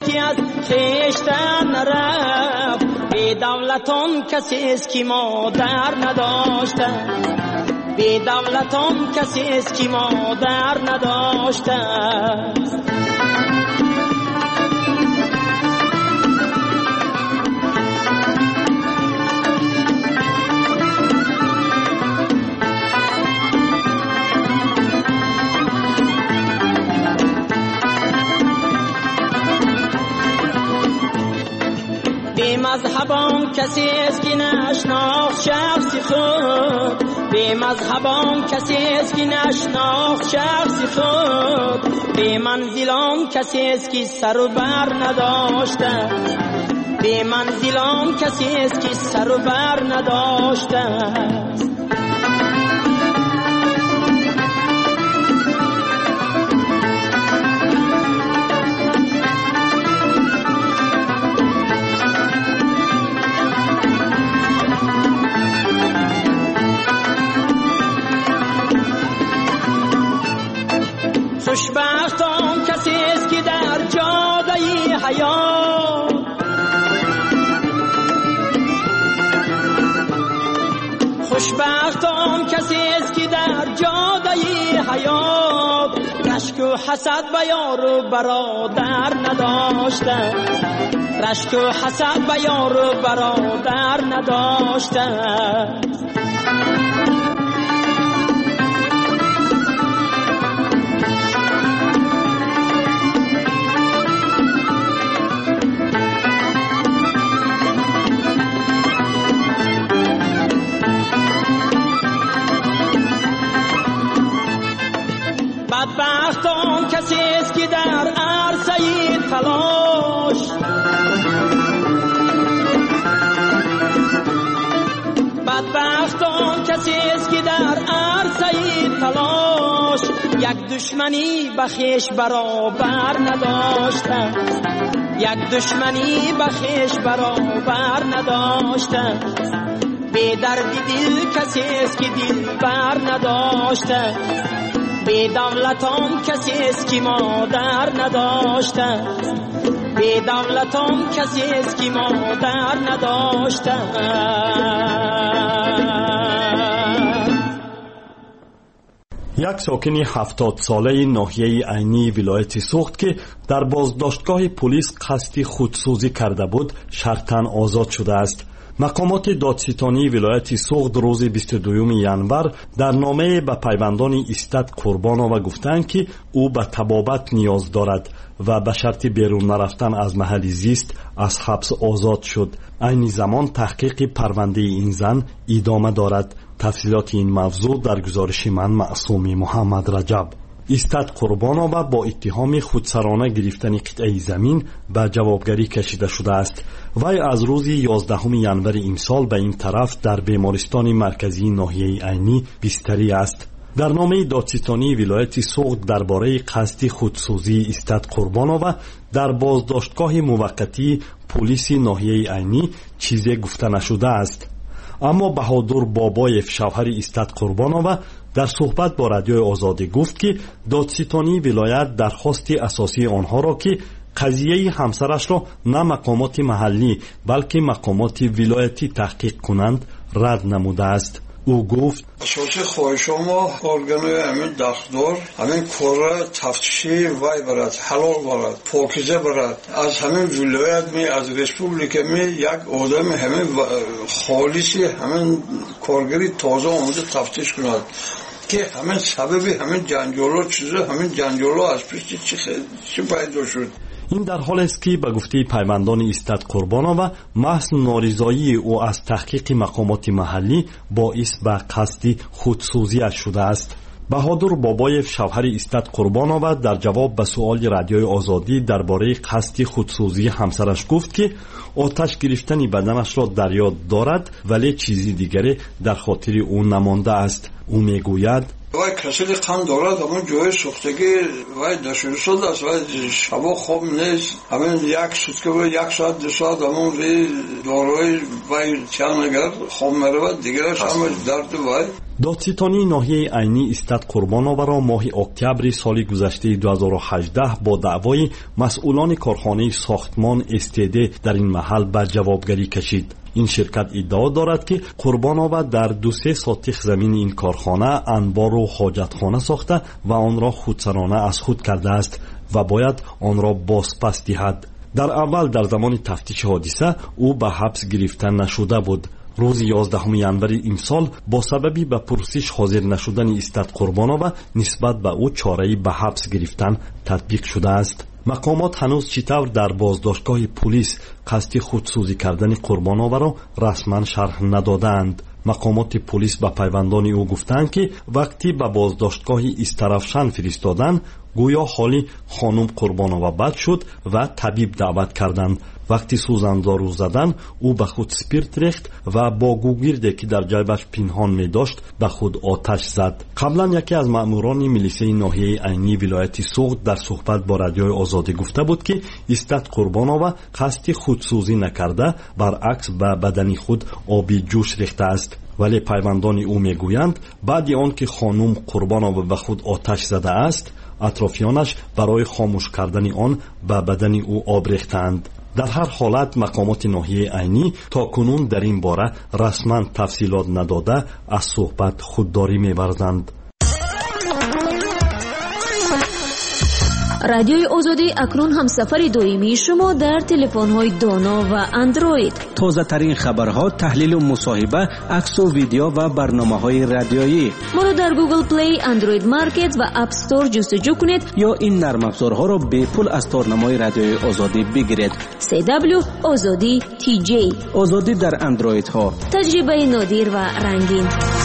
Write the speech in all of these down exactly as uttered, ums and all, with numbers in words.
که از خیشتن نرفت، بی دولتان کسی است که مادر نداشته، بی دولتان کسی است که مادر نداشته. بی مذهبان کسی است که نشناخت شخص خود، بی مذهبان کسی است که نشناخت شخص خود، بی منزلان کسی است که سر و بر نداشته، بی منزلان کسی است که سر و بر نداشته. خوشبختان کسی است که در جاده حیات، خوشبختان کسی است که در جاده حیات، رشک و حسد به یار و برادر نداشته، رشک و حسد به یار و برادر نداشته. بدبختان کسی است که در عرصه تلاش، بدبختان کسی است که در عرصه تلاش، یک دشمنی به خویش برابر نداشته، یک دشمنی به خویش برابر نداشته. بی درد دل کسی است که دل بر نداشته، بی دولتان کسی است که مادر نداشته، بی دولتان کسی است که مادر نداشته. یک ساکن هفتاد ساله ناحیه عینی ولایت سوخت که در بازداشتگاه پلیس قصد خودسوزی کرده بود شرطاً آزاد شده است. مقامات دادستانی ولایت سوخت روز بیست و دوم ژانویه در نامه به پیوندان ایستاد قربانوف گفتند که او به طبابت نیاز دارد و به شرط بیرون نرفتن از محل زیست از حبس آزاد شد. عین زمان تحقیق پرونده این زن ادامه دارد. تفصیلات این موضوع در گزارش من معصوم محمد رجب. ایستاد قربانوف با اتهام خودسرانه گرفتن قطعه زمین به جوابگری کشیده شده است. وی از روز یازدهم ژانویه امسال به این طرف در بیمارستان مرکزی ناحیه عینی بستری است. در نامه دادستانی ولایت سوخت درباره قصد خودسوزی ایستاد قربانوف در بازداشتگاه موقتی پلیس ناحیه عینی چیزی گفته نشده است. اما بهادر بابایف شوهر ایستاد قربانوف در صحبت با رادیوی آزادی گفت که دادستانی ولایت درخواست اساسی آنها را که قضیه همسرش را نه مقامات محلی بلکه مقامات ولایتی تحقیق کنند رد نموده است. او گفت اساسی خواهش ما ارگان‌های همین دستور همین کار تفتیشی وای برد، حلال برد، پاکیزه برد، از همین ولایت می از ریسپوبلیک می یک آدم همین خالصی همین کارگری تازه آمده تفتیش کند که همین سببی همین جنجالا چیزه همین جنجالا از پیش چی چی پیدا شد. این در حال است که به گفته پیوندان ایستاد قربانوف محض نارضایی او از تحقیق مقامات محلی باعث به قصد خودسوزی شده است. بهادر بابایف شوهر ایستاد قربانوف در جواب به سؤال رادیوی آزادی درباره قصد خودسوزی همسرش گفت که آتش گرفتن بدنش را در یاد دارد ولی چیزی دیگری در خاطر او نمانده است. او میگوید وای کسری قند دارد همون جای سوختگی وای دشوری شده است وای شبا خواب نیست همین یک سوتکه و یک ساعت دو ساعت همون وی داروی وای چند اگر خواب مرود دیگرش همه درد وای. دادستانی ناحیه عینی استاد قربان‌آور ماه اکتبر سال گذشته دو هزار و هجده با دعوای مسئولان کارخانه ساختمان استیده در این محل به جوابگری کشید. این شرکت ادعا دارد که قربان‌آور در دو سه ساتیخ زمین این کارخانه انبار و حاجتخانه ساخته و آن را خودسرانه از خود کرده است و باید آن را بازپس دهد. در اول در زمان تفتیش حادثه او به حبس گرفته نشده بود. روز یازدهم ژانویه این سال با سببی به پرسش حاضر نشدن استاد قربان‌آور نسبت به او چاره‌ای به حبس گرفتن تطبیق شده است. مقامات هنوز چطور در بازداشتگاه پلیس قصد خودسوزی کردن قربان‌آور را رسما شرح ندادند. مقامات پلیس به پیوندان او گفتند که وقتی به بازداشتگاه استرافشن فرستادند گویا حالی خانم قربان‌آور بد شد و طبیب دعوت کردند. وقتی سوزندارو زدن او به خود سپیرت ریخت و با گوگیردی که در جیبش پنهان می داشت به خود آتش زد. قبلا یکی از ماموران میلیسه ناحیه عینی ولایت سوغد در صحبت با رادیوی آزادی گفته بود که استاد قربان‌آور قصد خودسوزی نکرده برعکس به بدن خود آبی جوش ریخته است. ولی پیوندان او میگویند بعد آن که خانم قربان‌آور به خود آتش زده است اطرافیانش برای خاموش کردن آن به بدن او آب ریختند. در هر حالت مقامات ناحیه عینی تا کنون در این باره رسما تفصیلات نداده از صحبت خودداری می‌ورزند. رادیوی آزادی اکنون همسفر دائمی شما در تلفن‌های دانا و اندروید. تازه ترین خبرها، تحلیل و مصاحبه، عکس و ویدیو و برنامه‌های رادیویی. ما را در گوگل پلی، اندروید مارکت و اپ استور جستجو کنید یا این نرم افزارها را به پول از تارنمای رادیوی آزادی بگیرید. سی دبلیو آزادی تی جی. آزادی در اندروید ها. تجربه نادر و رنگین.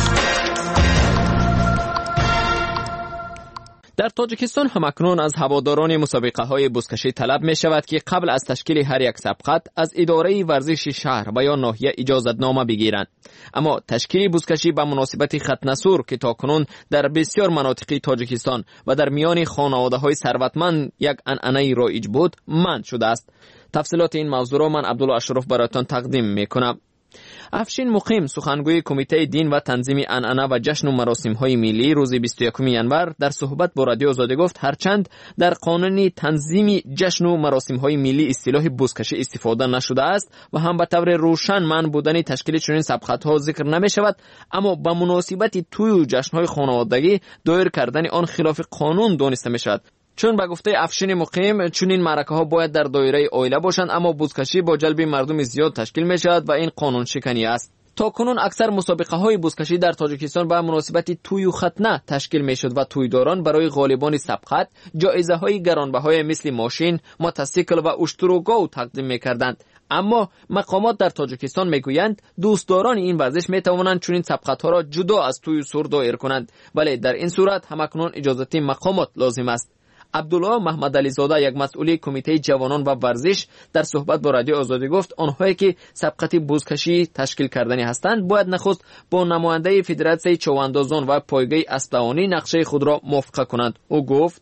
در تاجیکستان همکنون از هواداران مسابقه های بزکشی طلب می شود که قبل از تشکیل هر یک سبقت از اداره ورزش شهر و یا ناحیه اجازت نامه بگیرند. اما تشکیل بزکشی به مناسبت ختنه که تاکنون در بسیار مناطق تاجیکستان و در میان خانواده های ثروتمند یک عنعنه رایج بود منع شده است. تفصیلات این موضوع را من عبدالله اشرف براتون تقدیم می کنم. افشین مقیم سخنگوی کمیته دین و تنظیم عنعنه و جشن و مراسم های ملی روز بیست و یکم ژانویه در صحبت با رادیو آزادی گفت هرچند در قانون تنظیم جشن و مراسم های ملی اصطلاح بزکشی استفاده نشده است و هم به طور روشن منع بودن تشکیل چنین سبقت ها ذکر نمی شود، اما به مناسبت توی و جشن های خانوادگی دایر کردن آن خلاف قانون دانسته می شود. چون به گفته افشین مقیم چون این معرکه ها باید در دایره عائله باشند، اما بزکشی با جلب مردم زیاد تشکیل می شود و این قانون شکنی است. تا کنون اکثر مسابقه های بزکشی در تاجیکستان به مناسبت توی و ختنه تشکیل می شد و تویداران برای غالبان سبقت جایزه های گرانبهای مثل ماشین، موتورسیکل و اشتروگاو تقدیم می کردند. اما مقامات در تاجیکستان میگویند دوستداران این ورزش می توانند چنین سبقت ها را جدا از توی و سر دایر کنند، ولی در این صورت همکنون اجازه مقامات لازم است. عبدالله محمد علی زاده یک مسئول کمیته جوانان و ورزش در صحبت با رادیو آزادی گفت آنهایی که سبقت بزکشی تشکیل کردنی هستند باید نخست با نماینده فدراسیون چواندازان و پایگاه اسبدوانی نقشه خود را موافقه کنند. او گفت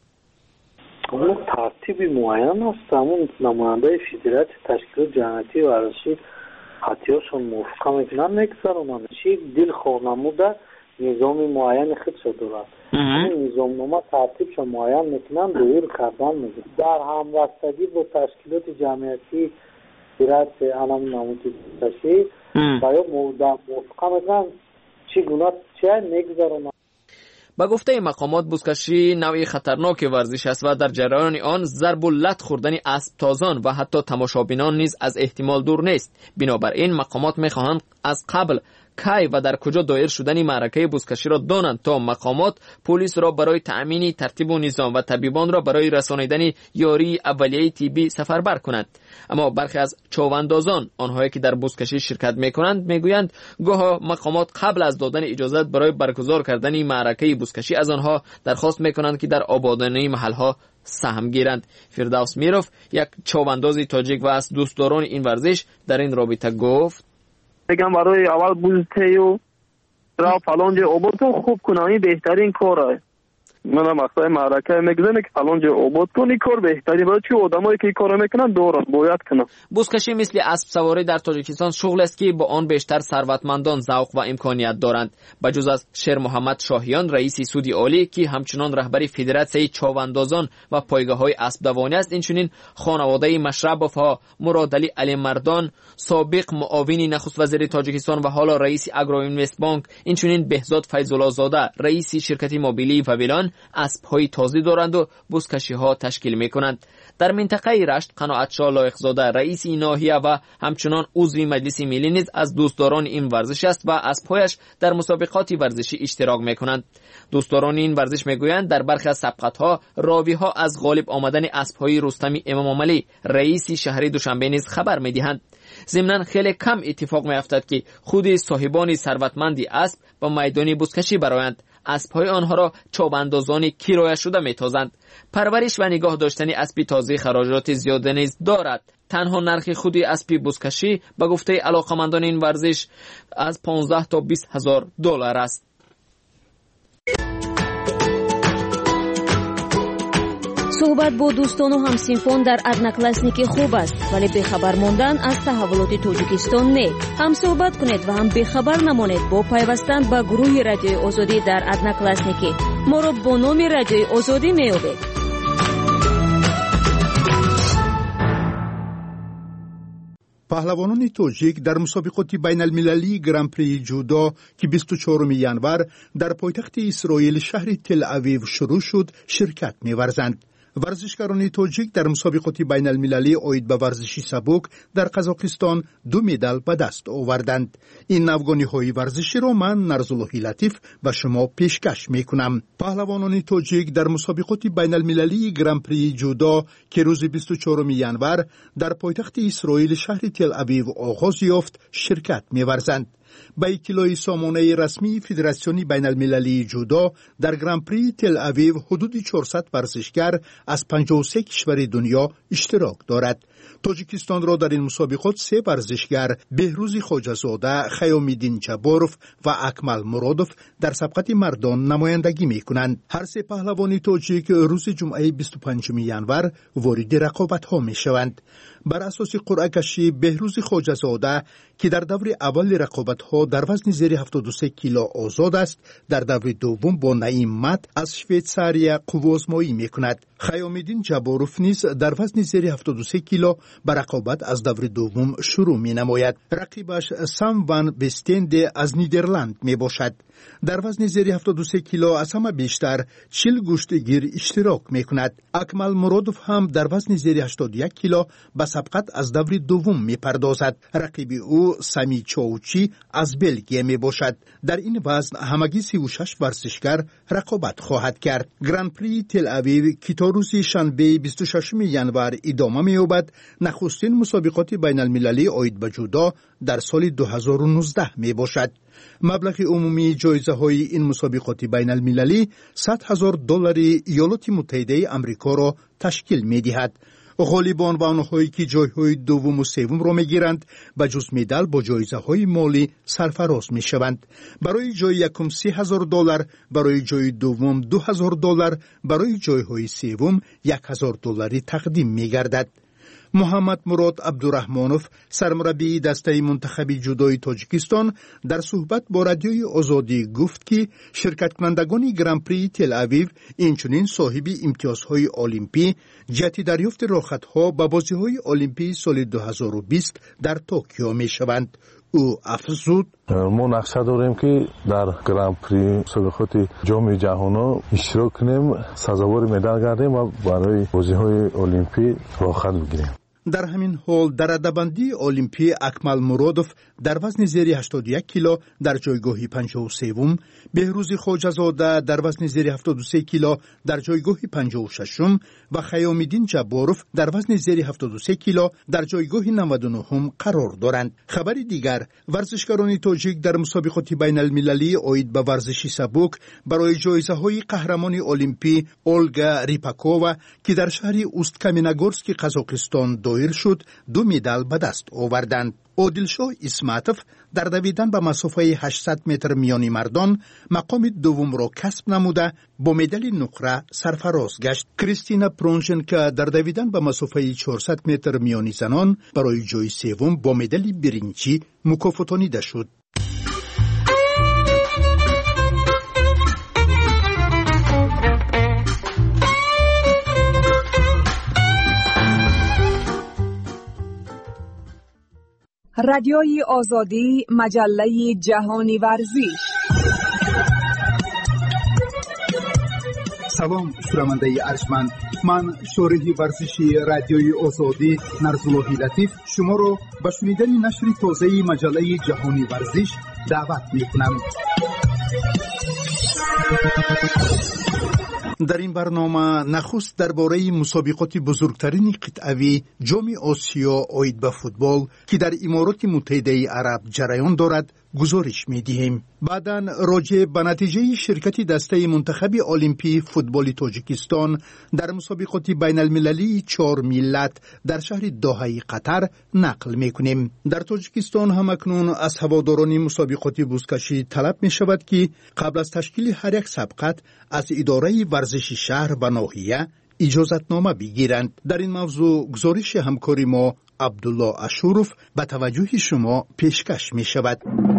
اون ترتیب معین است، همون نماینده فدراسیون تشکیل جمعیتی ورزشی حتیاشون موافقه میکنن نگذارونن چی دل خواه نموده نظام معین خودش دارد. این نظام نامه ترتیبش معین میکنن دایر کردن میگن در همبستگی با تشکیلات جمعیتی فدراسیون علم نمودی بزکشی باید موافقه میکنن چگونه چه نگذارونن. با گفته مقامات بزکشی نوعی خطرناک ورزش است و در جریان آن ضرب و لت خوردن اسب تازان و حتی تماشابینان نیز از احتمال دور نیست. بنابراین مقامات میخواهند از قبل کی و در کجا دایر شدن معرکه بزکشی را دانند تا مقامات پلیس را برای تأمین ترتیب و نظام و طبیبان را برای رسانیدن یاری اولیه طبی سفربر کنند. اما برخی از چواندازان آنهایی که در بزکشی شرکت میکنند میگویند گاه مقامات قبل از دادن اجازت برای برگزار کردن معرکه بزکشی از آنها درخواست میکنند که در آبادانی محلها سهم گیرند. فردوس میروف یک چوانداز تاجیک و از دوستداران این ورزش در این رابطه گفت بگم برای اول بوزته و را فلان جای آباد کن خوب کنانی بهترین کاره. من هم مقصد معرکه میگذنه که فلان جای آباد کنی کار بهتری باید چه آدمایی که این کار میکنن دوران باید کنن. بزکشی مثل اسب سواری در تاجیکستان شغل است که با آن بیشتر ثروتمندان ذوق و امکانیت دارند. بجز از شیر محمد شاهیان رئیس سودی عالی که همچنان رهبری فدراسیون چاواندازان و پایگاه‌های اسب دوانی است، اینچنین خانواده مشربوف ها مراد علی علی مردان سابق معاون نخست وزیر تاجیکستان و حالا رئیس اگرو اینوست بانک، اینچنین بهزاد فیض‌الله زاده رئیس شرکت موبیلی و ویلان اسب‌های تازه دارند و بزکشی‌ها تشکیل می‌کنند. در منطقه رشت قناعت‌شاه لایق‌زاده رئیس این ناحیه و همچنان عضو مجلس ملی نیز از دوستداران این ورزش است و اسب‌هایش در مسابقات ورزشی اشتراک می‌کنند. دوستداران این ورزش می‌گویند در برخی از سبقت‌ها راوی‌ها از غالب آمدن اسب‌های رستمی امام علی رئیس شهر دوشنبه نیز خبر می‌دهند. ضمناً خیلی کم اتفاق می‌افتد که خود صاحبان ثروتمندی اسب با میدان بزکشی برآیند. اسب‌های آنها را چوباندازان کرایه شده می‌تازند. پرورش و نگاه داشتن اسب تازه خراجات زیاد نیز دارد. تنها نرخ خود اسب بزکشی به گفته علاقه‌مندان این ورزش از پانزده تا بیست هزار دلار است. صحبت با دوستان و همسینفان در ادناکلاسنیک خوب است، ولی بخبر ماندن از تحولات تاجیکستان نه. هم صحبت کنید و هم بخبر نمانید با پیوستن به گروه رادیوی آزادی در ادناکلاسنیک. ما را با نام رادیوی آزادی میابید. پهلوانان تاجیک در مسابقات بین المللی گران پری جودو که بیست و چهارم ینور در پایتخت اسرائیل شهر تل اویو شروع شد شرکت می‌ورزند. ورزشکاران تاجیک در مسابقات بین المللی اید به ورزشی سبک در قزاقستان دو مدال به دست آوردند. این نوگانی های ورزشی را من نرزاللهی لطیف به شما پیشکش می کنم. پهلوانان تاجیک در مسابقات بین المللی گران پری جودو که روز بیست و چهارم ینور در پایتخت اسرائیل شهر تل اویو آغاز یافت شرکت می ورزند. به کیلوی سامانه رسمی فدراسیون بین المللی جودو در گران پری تل اویو حدود چهارصد ورزشگر از پنجاه و سه کشور دنیا اشتراک دارد. تاجیکستان را در این مسابقات سه ورزشگر بهروز خواجه‌زاده، خیام‌الدین جباروف و اکمل مرادوف در سبقت مردان نمایندگی می کنند. هر سه پهلوان تاجیک روز جمعه بیست و پنجم ینور وارد رقابت ها می شوند. بر اساس قرعه کشی بهروز خواجه‌زاده که در دور اول رقابت ها در وزن زیر هفتاد و سه کیلو آزاد است، در دور دوم با نعیم مت از شویتزاریا قوه‌آزمایی می کند. خیام‌الدین جباروف نیز در وزن زیر هفتاد و سه کیلو به رقابت از دور دوم شروع می نماید. رقیبش سام وان بستند از نیدرلند می باشد. در وزن زیر هفتاد و سه کیلو از همه بیشتر چهل گوشتگیر اشتراک می کند. اکمل مرادوف هم در وزن زیر هشتاد و یک کیلو به سبقت از دور دوم می پردازد. رقیب او سامی چاوچی از بلژیم می باشد. در این وزن همگی سی و شش ورزشگر رقابت خواهد کرد. گران پری تل اویو که تا روز شنبه بیست و ششم ینور ادامه می یابد، نخستین مسابقات بین المللی اید به جودو در سال دو هزار و نوزده می باشد. مبلغ عمومی جایزه های این مسابقات بین المللی صد هزار دلار ایالات متحده آمریکا را تشکیل می دهد. غالبان و آنهایی که جایهای دوم و سوم را می گیرند به جز مدال با جایزه های مالی سرفراز می شوند. برای جای یکم سی هزار دلار، برای جای دوم دو هزار دلار، برای جایهای سوم یک هزار دلاری تقدیم می گردد. محمد مراد عبدالرحمانوف سرمربی دسته منتخب جودوی تاجیکستان در صحبت با رادیوی آزادی گفت که شرکت کنندگان گران پری تل اویو اینچنین صاحب امتیازهای المپی جهت دریافت راحت‌ها به بازی‌های المپی سال دو هزار و بیست در توکیو می‌شوند. او افزود: ما نقشه داریم که در گران پری مسابقات جام جهانی اشتراک کنیم، سزاوار مدال گردیم و برای بازی‌های المپی راحت بگیریم. در همین حال در رده‌بندی المپی اکمل مرادوف در وزن زیر هشتاد و یک کیلو در جایگاه پنجاه و سوم، بهروز خواجه‌زاده در وزن زیر هفتاد و سه کیلو در جایگاه پنجاه و ششم و خیام‌الدین جباروف در وزن زیر هفتاد و سه کیلو در جایگاه نود و نهم قرار دارند. خبر دیگر، ورزشکاران تاجیک در مسابقات بین المللی اید به ورزشی سبک برای جایزه‌های قهرمان المپی اولگا ریپاکووا که در شهر اوستکامینگورسک قزاقستان ظاهر شد دو مدال به دست آوردند. عادلشاه اسمتوف در دویدن به مسافه هشتصد متر میانی مردان مقام دوم را کسب نموده با مدال نقره سرفراز گشت. کریستینا پرونژنکا در دویدن به مسافه چهارصد متر میانی زنان برای جای سوم با مدال برنجی مکافاتانیده شد. رادیوی آزادی، مجله جهانی ورزش. سلام شنونده ارجمند، من شارح ورزشی رادیوی آزادی نرزالله لطیف شما را به شنیدن نشر تازه مجله جهانی ورزش دعوت می‌کنم. در این برنامه نخست درباره مسابقات بزرگترین قطعوی جام آسیا آید به فوتبال که در امارات متحده عرب جریان دارد گزارش می‌دهیم. بعداً راجع به نتیجه شرکت دسته منتخب المپی فوتبال تاجیکستان در مسابقات بین المللی چهار ملت در شهر دوحه قطر نقل می‌کنیم. در تاجیکستان هم اکنون از هواداران مسابقات بزکشی طلب می‌شود که قبل از تشکیل هر یک سبقت از اداره ورزش شهر و ناحیه اجازتنامه بگیرند. در این موضوع گزارش همکاری ما عبدالله اشوروف به توجه شما پیشکش می شود.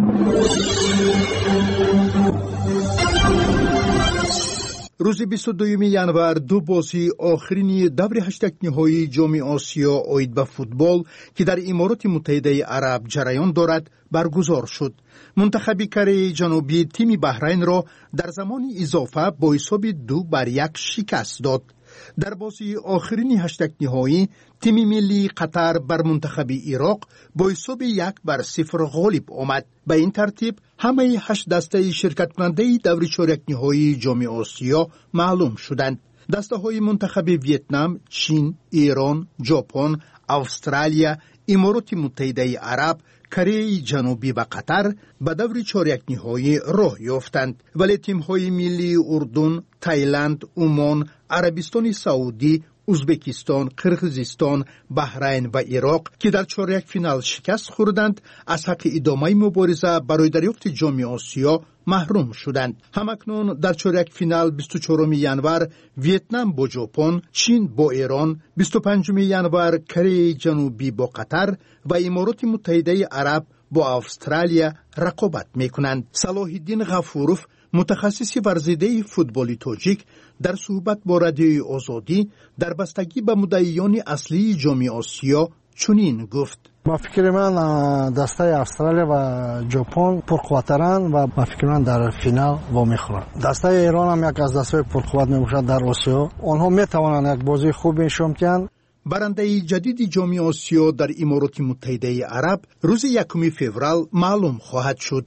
روز بیست و دوم ژانویه دو بازی آخرین دور هشتگ نهایی جام آسیا آید به فوتبال که در امارات متحده عرب جریان دارد برگزار شد. منتخب کره جنوبی تیم بحرین را در زمان اضافه با حساب دو بر یک شکست داد. در بازی آخرین هشتگ نهایی تیم ملی قطر بر منتخب عراق با حساب یک بر صفر غالب آمد. به این ترتیب همه هشت دسته شرکت کننده دور چهارک نهایی جام آسیا معلوم شدند. دسته های منتخب ویتنام، چین، ایران، ژاپن، استرالیا، امارات متحده عرب، کره جنوبی و قطر به دور چهارک نهایی راه یافتند، ولی تیم های ملی اردن، تایلند، عمان، عربستان سعودی، ازبکستان، قرقیزستان، بحرین و عراق که در چهارک فینال شکست خوردند از حق ادامه مبارزه برای دریافت جام آسیا محروم شدند. همکنون در چهارک فینال بیست و چهارم ژانویه ویتنام با ژاپن، چین با ایران، بیست و پنجم ژانویه کره جنوبی با قطر و امارات متحده عرب با استرالیا رقابت میکنند. صلاح الدین غفوروف متخصص ورزیده فوتبال تاجیک در صحبت با رادیوی آزادی در بستگی به مدعیان اصلی جام آسیا چنین گفت: با فکر من دسته استرالیا و ژاپن پرقوترند و با فکر من در فینال وا میخورند. دسته ایران هم یک از دسته‌های پرقوت میباشد در آسیا. آنها میتوانند یک بازی خوب نشان دهند. برنده جدید جام آسیا در امارات متحده عرب روز یکم فوریه معلوم خواهد شد.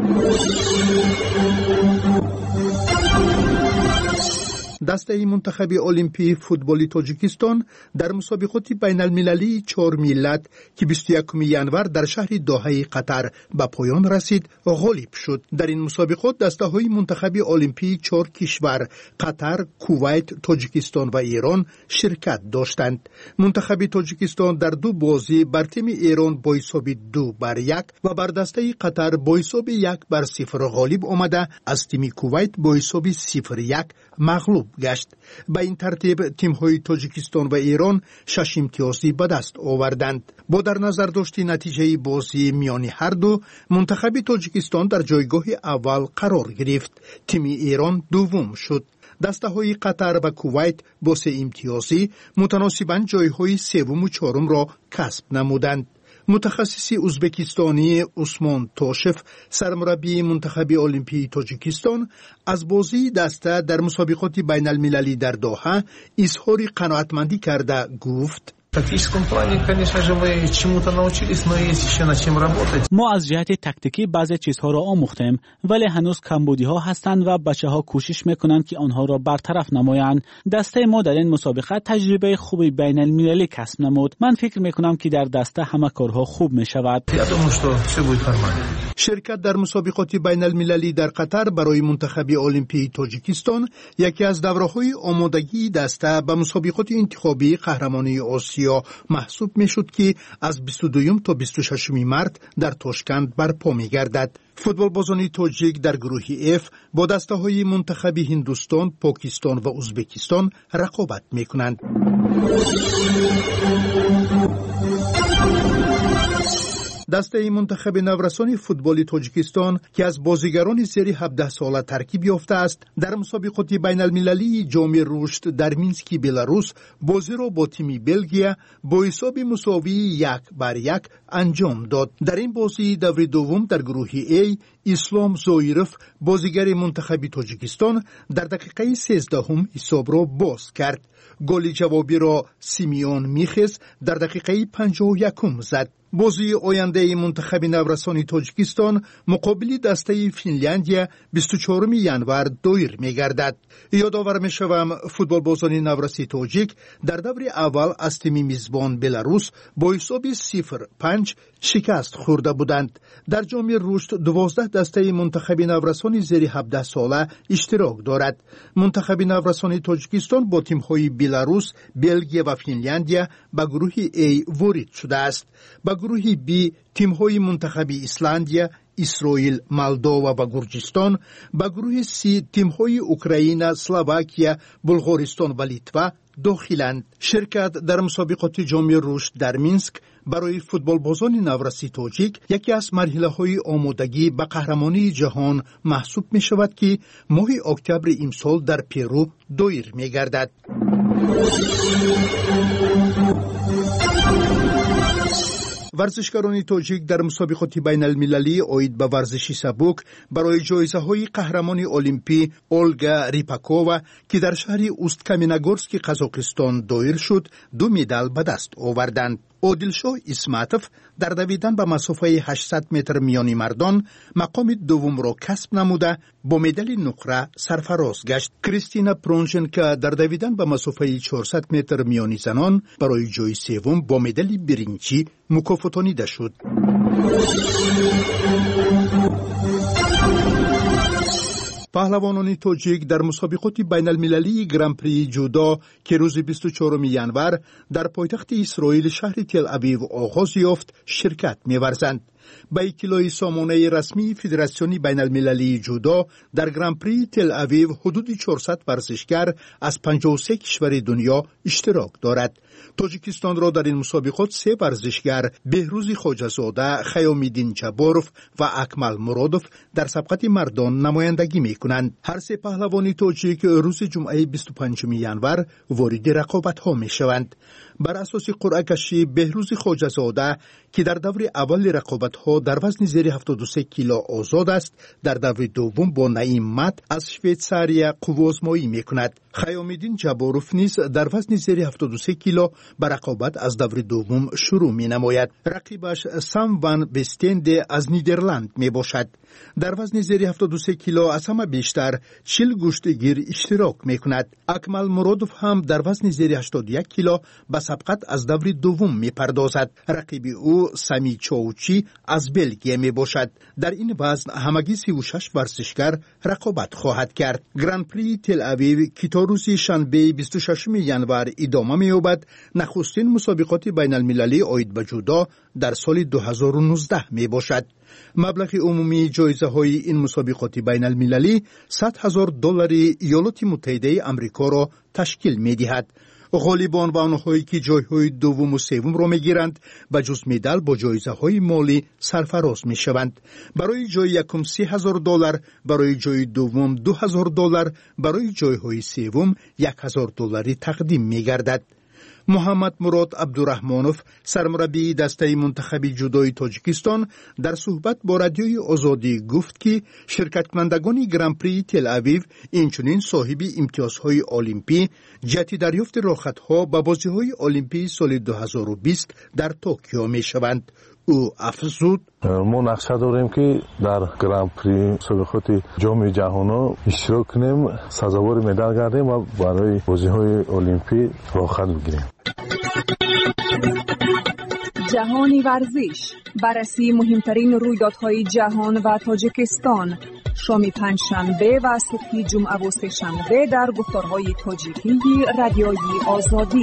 دسته منتخب المپی فوتبال تاجیکستان در مسابقات بین المللی چهار ملت که بیست و یکم ژانویه در شهر دوحه قطر به پایان رسید غالب شد. در این مسابقات دسته های منتخب المپی چهار کشور قطر، کویت، تاجیکستان و ایران شرکت داشتند. منتخب تاجیکستان در دو بازی بر تیم ایران با حساب دو بر یک و بر دسته قطر با حساب یک بر صفر غالب آمده از تیم کویت با حساب صفر یک مغلوب گشت. به این ترتیب تیم های تاجیکستان و ایران شش امتیازی به دست آوردند. با در نظر داشت نتیجه بازی میان هر دو، منتخب تاجیکستان در جایگاه اول قرار گرفت. تیم ایران دوم شد. دسته های قطر و کویت با سه امتیازی متناسباً جایهای سوم و چهارم را کسب نمودند. متخصص ازبکستانی عثمان توشف سرمربی منتخب المپی تاجیکستان از بازی دسته در مسابقات بین المللی در دوحه اظهار قناعتمندی کرده گفت: ما از جهت تکتیکی بعضی چیزها را آموختیم، ولی هنوز کمبودی ها هستند و بچه ها کوشش میکنند که آنها را برطرف نمایند. دسته ما در این مسابقه تجربه خوبی بین المللی کسب نمود. من فکر میکنم که در دسته همه کارها خوب می شود. شرکت در مسابقات بین المللی در قطر برای منتخب المپی تاجیکستان یکی از دوره‌های آمادگی دسته به مسابقات انتخابی قهرمانی آسیا محسوب میشد که از بیست و دو تا بیست و شش مارس در تاشکند برپا می‌گردد. فوتبال بازان تاجیک در گروه اف با دسته‌های منتخب هندوستان، پاکستان و ازبکستان رقابت می‌کنند. دسته منتخب نورسان فوتبال تاجیکستان که از بازیگران زیر هفده ساله ترکیب یافته است، در مسابقات بین المللی جام رشد در مینسک بلاروس بازی را با تیم بلژیا با حساب مساوی یک بر یک انجام داد. در این بازی دور دوم در گروه ای اسلام زویرف بازیگر منتخب تاجیکستان در دقیقه سیزده هم حساب را باز کرد. گل جوابی را سیمیون میخز در دقیقه پنجاه و یک زد. بازی آینده منتخب نورسان تاجیکستان مقابل دسته فنلاندیا بیست و چهارم ژانویه دایر می‌گردد. یادآور می‌شوم فوتبال بازان نورسی تاجیک در دور اول از تیم میزبان بلاروس با حساب صفر پنج شکست خورده بودند. در جام رشد دوازده دسته منتخب نورسان زیر هفده ساله اشتراک دارد. منتخب نورسان تاجیکستان با تیم‌های بلاروس، بلژیا و فنلاندیا به گروه A وارد شده است. به گروه B تیم‌های منتخب ایسلندیا، اسرائیل، مالدووا و گرجستان، به گروه C تیم‌های اوکراین، اسلواکیا، بلغارستان و لیتوا داخلند. شرکت در مسابقات جام رشد در مینسک برای فوتبال بازان نورسی تاجیک یکی از مرحله‌های آمادگی به قهرمانی جهان محسوب می شود که ماه اکتبر امسال در پرو دایر می گردد. ورزشکاران تاجیک در مسابقات بین المللی اوید به ورزش سبک برای جایزه های قهرمانی المپی اولگا ریپاکووا که در شهر اوستکامینگورسک قزاقستان دایر شد دو مدال به دست آوردند. عادلشاه اسماتوف در دویدن به مسافه هشتصد متر میانی مردان مقام دوم را کسب نموده با مدال نقره سرفراز گشت. کریستینا پرونژنکا در دویدن به مسافه چهارصد متر میانی زنان برای جای سوم با مدال برنجی مکافاتانیده شد. پهلوانان تاجیک در مسابقات بین المللی گران پری جودو که روز بیست و چهارم ژانویه در پایتخت اسرائیل شهر تل اویو آغاز یافت شرکت می‌ورزند. با کیلوی سامانه رسمی فدراسیون بین المللی جودو در گران پری تل اویو حدود چهارصد ورزشکار از پنجاه و سه کشور دنیا اشتراک دارد. تاجیکستان را در این مسابقات سه ورزشکار بهروز خواجه‌زاده، خیام‌الدین جباروف و اکمل مرادوف در سبقت مردان نمایندگی می‌کنند. هر سه پهلوان تاجیک روز جمعه بیست و پنجم ژانویه وارد رقابت‌ها می‌شوند. بر اساس قرعه کشی بهروز خواجه‌زاده که در دور اول رقابت‌ها در وزن زیر هفتاد و سه کیلو آزاد است، در دور دوم با نعیم مت از شویتزاریا قوه‌آزمایی می‌کند. خیام‌الدین جباروف نیز در وزن زیر هفتاد و سه کیلو به رقابت از دور دوم شروع می‌نماید. رقیبش سام وان بستند از نیدرلند میباشد. در وزن زیر هفتاد و سه کیلو از همه بیشتر چهل گوشتگیر اشتراک می‌کند. اکمل مرادوف هم در وزن زیر هشتاد و یک کیلو به سبقت از دور دوم می‌پردازد. رقیب او سامی چاوچی از بلژیم میباشد. در این وزن همگی سی و شش ورزشکار رقابت خواهد کرد. گران پری تل اویو که تا روز شنبه بیست و ششم ژانویه ادامه می‌یابد، نخستین مسابقات بین المللی اوید به جودو در سال دو هزار و نوزده می باشد. مبلغ عمومی جایزه های این مسابقات بین المللی صد هزار دلار ایالات متحده آمریکا را تشکیل می دهد. غالبان و آنهایی که جایهای دوم و سوم را میگیرند به جز مدال با جایزه های مالی سرفراز می شوند. برای جای یکم سی هزار دلار، برای جای دوم دو هزار دلار، برای جایهای سوم یک هزار دلاری تقدیم می گردد. محمد مراد عبدالرحمانوف سرمربی دسته منتخب جودوی تاجیکستان در صحبت با رادیوی آزادی گفت که شرکت کنندگان گران پری تل اویو اینچنین صاحب امتیازهای المپی جهت دریافت راحت‌ها به بازی‌های المپی سال دو هزار و بیست در توکیو می‌شوند. او افزود: ما نقشه داریم که در گران پری مسابقات جام جهانی اشتراک کنیم، سزاوار مدال گردیم و برای بازی‌های المپی راحت بگیریم. جهانی ورزش بررسی مهمترین رویدادهای جهان و تاجیکستان، شام پنجشنبه و صبح جمعه و سه‌شنبه در گفتارهای تاجیکی رادیوی آزادی.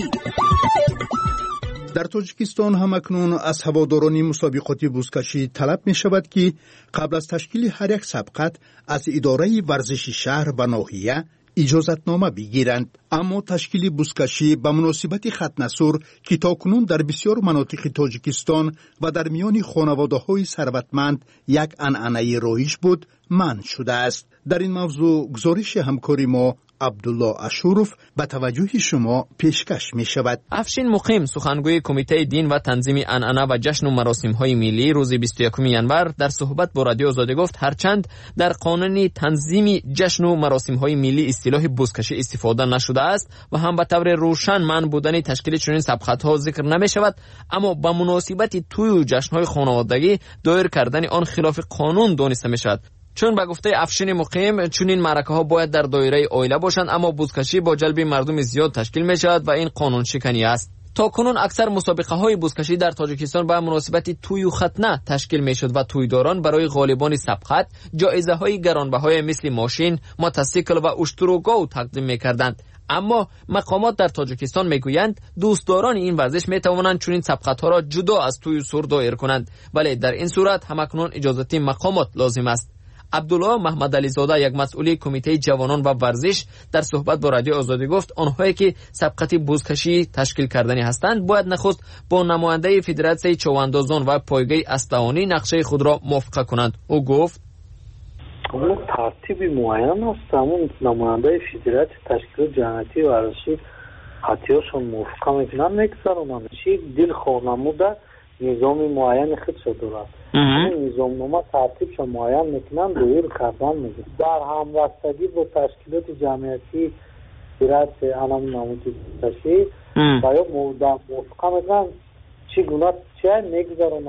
در تاجیکستان هم اکنون از هواداران مسابقات بزکشی طلب می شود که قبل از تشکیل هر یک سبقت از اداره ورزش شهر و ناحیه اجازتنامه بگیرند. اما تشکیل بزکشی به مناسبت ختن سور که تاکنون در بسیار مناطق تاجیکستان و در میان خانواده های ثروتمند یک عنعنه رایج بود منع شده است. در این موضوع گزارش همکاری ما عبدالله اشورف به توجه شما پیشکش می شود. افشین مقیم سخنگوی کمیته دین و تنظیم عنعنه و جشن و مراسم های ملی روز بیست و یکم ژانویه در صحبت با رادیو آزادی گفت هرچند در قانون تنظیم جشن و مراسم های ملی اصطلاح بزکشی استفاده نشده است و هم به طور روشن منع بودن تشکیل چنین سبقت ها ذکر نمی شود، اما به مناسبت توی و جشن های خانوادگی دایر کردن آن خلاف قانون دانسته می شود. چون به گفته افشین مقیم چنین معرکه ها باید در دایره عائله باشند، اما بزکشی با جلب مردم زیاد تشکیل می شود و این قانون شکنی است. تا کنون اکثر مسابقه های بزکشی در تاجیکستان به مناسبت توی و ختنه تشکیل می شد و تویداران برای غالبان سبقت جایزه های گرانبهای مثل ماشین، موتورسیکل و اشتروگاو تقدیم می کردند. اما مقامات در تاجیکستان میگویند دوستداران این ورزش می توانند چنین سبقت ها را جدا از توی و سور دایر کنند، ولی در این صورت همکنون اجازه مقامات لازم است. عبدالله محمد علی زاده یک مسئول کمیته جوانان و ورزش در صحبت با رادیو آزادی گفت آنهایی که سبقت بزکشی تشکیل کردنی هستند باید نخست با نماینده فدراسیون چواندازان و پایگاه اسطوانی نقشه خود را موافقه کنند. او گفت اون ترتیب معین است، همون نماینده فدراسیون تشکیل جمعیتی ورزشی حتیاشون موافقه میکنن میگذارونن چی دل خواه نموده نظام معین خودشو دارد. این نظام نما ترتیبشو معین میکنن دویر کردن میگه در همبستگی با تشکیلات جمعیتی برات انام نموتی تشکیل و یا موافقه میکنن چگونه چه نگذارن.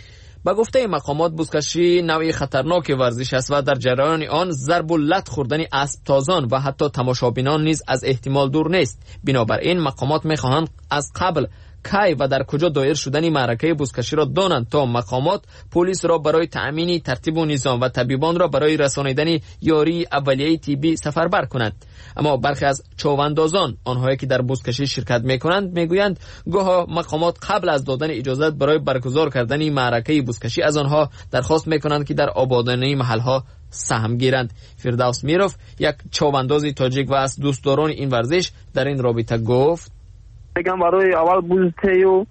با گفته مقامات بزکشی نوعی خطرناک ورزش است و در جریان آن ضرب و لط خوردن اسب تازان و حتی تماشابینان نیز از احتمال دور نیست. بنابراین مقامات میخواهند از قبل کی و در کجا دایر شدن معرکه بزکشی را دانند تا مقامات پلیس را برای تأمین ترتیب و نظام و طبیبان را برای رسانیدن یاری اولیه طبی سفربر کنند. اما برخی از چواندازان آنهایی که در بزکشی شرکت میکنند میگویند گاه مقامات قبل از دادن اجازت برای برگزار کردن معرکه بزکشی از آنها درخواست میکنند که در آبادانی محلها سهم گیرند. فردوس میروف یک چوانداز تاجیک و از دوستداران این ورزش در این رابطه گفت میگم برای اول بوزته و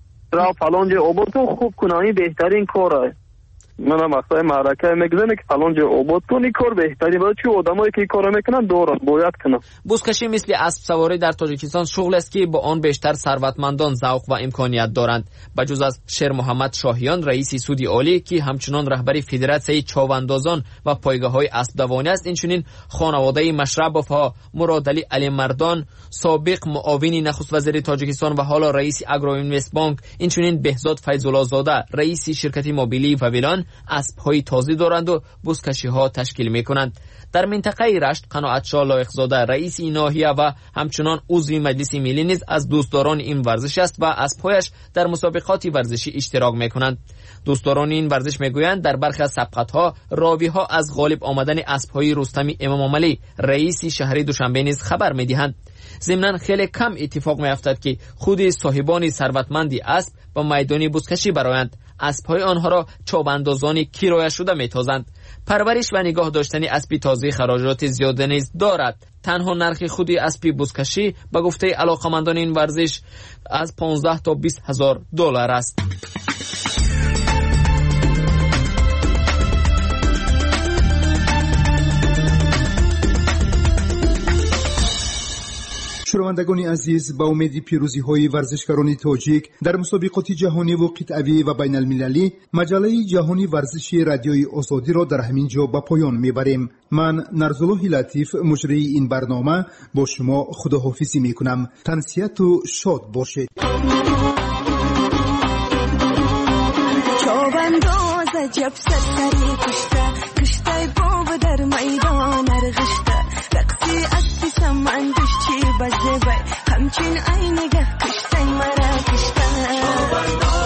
را فلان جا آباد تو خوب کنانی بهترین کاره. من هم اصلا معرکه میگذنه که فلان جا آباد کنی کار بهتری باید چه آدمایی که کار میکنن دارن باید کنن. بزکشی مثل اسب سواری در تاجیکستان شغل است که با آن بیشتر ثروتمندان ذوق و امکانیت دارند. بجز از شیر محمد شاهیان رئیس سودی عالی که همچنان رهبری فدراسیون چواندازان و پایگاه های اسب دوانی است، اینچنین خانواده مشربوف ها مراد علی علی مردان سابق معاون نخست وزیر تاجیکستان و حالا رئیس اگرو اینوست بانک، اینچنین بهزاد فیض‌الله زاده رئیس شرکت موبیلی و ویلان اسب های تازه دارند و بزکشی ها تشکیل می کنند. در منطقه رشت قناعت شاه لایق زاده رئیس این ناحیه و همچنان عضو مجلس ملی نیز از دوستداران این ورزش است و اسب‌هایش در مسابقات ورزشی اشتراک می کنند. دوستداران این ورزش میگویند در برخی از سبقت ها راوی ها از غالب آمدن اسب‌های رستمی امام علی رئیس شهری دوشنبه نیز خبر میدهند. ضمناً خیلی کم اتفاق میافتد که خود صاحبان ثروتمندی اسب با میدانی بزکشی برآیند. اسب‌های آنها را چوباندازان کرایه شده میتازند. پرورش و نگاه داشتن اسبی تازه خراجات زیاده نیز دارد. تنها نرخ خود اسبی بزکشی به گفته علاقمندان این ورزش از پانزده تا بیست هزار دلار است. شنوندگان عزیز، با امید پیروزی های ورزشکاران تاجیک در مسابقات جهانی و قطعی و بین المللی، مجله جهانی ورزشی رادیوی آزادی را در همین جا به پایان میبریم. من نرزالله لطیف مجری این برنامه با شما خداحافظی میکنم. تنسیت و شاد باشید. چوبنداز جب سرسری کشته کشته باب در میدان ارغشته رقصی اسبی سمعن دشتی بزبای همچین اینگه کشته مرا کشته